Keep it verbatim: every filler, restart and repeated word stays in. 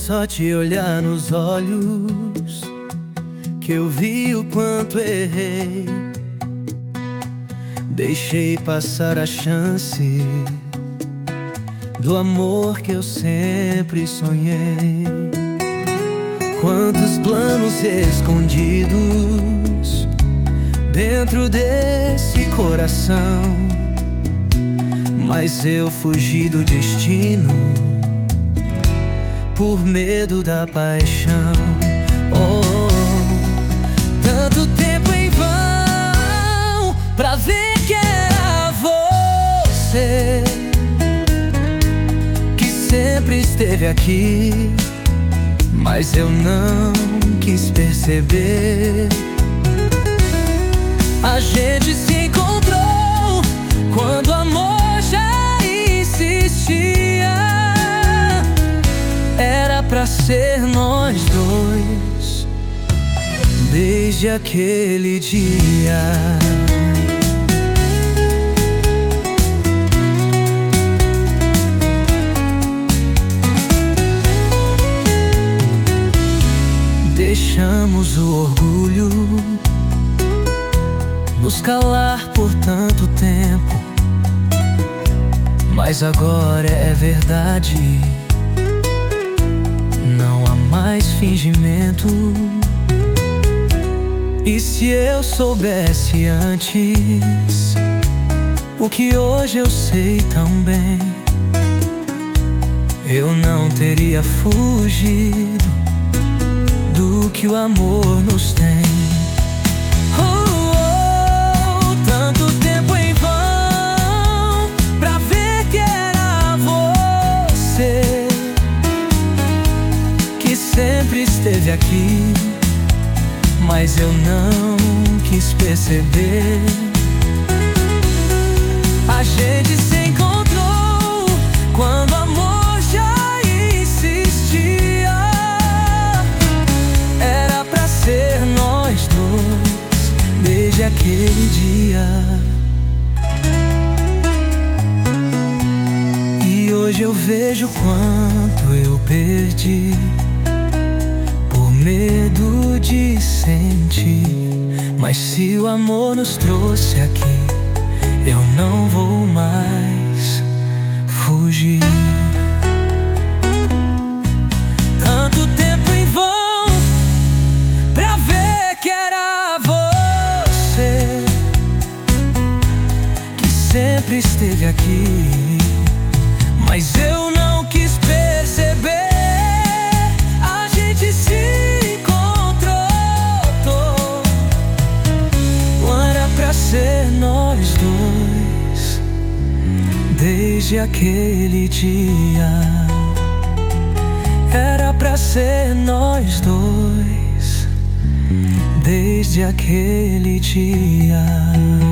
só te olhar nos olhos que eu vi o quanto errei. Deixei passar a chance do amor que eu sempre sonhei. Quantos planos escondidos dentro desse coração, mas eu fugi do destino por medo da paixão. Oh, tanto tempo em vão pra ver que era você que sempre esteve aqui, mas eu não quis perceber. A gente se encontrou quando o amor já insistia. Era pra ser nós dois desde aquele dia. Deixamos o orgulho nos calar por tanto tempo, mas agora é verdade, não há mais fingimento. E se eu soubesse antes o que hoje eu sei tão bem, eu não teria fugido do que o amor nos tem. Sempre esteve aqui, mas eu não quis perceber. A gente se encontrou quando o amor já insistia. Era pra ser nós dois desde aquele dia. E hoje eu vejo quanto eu perdi medo de sentir. Mas se o amor nos trouxe aqui, eu não vou mais fugir. Tanto tempo em vão pra ver que era você que sempre esteve aqui, mas eu não quis perceber. A gente se ser nós dois desde aquele dia. Era pra ser nós dois desde aquele dia.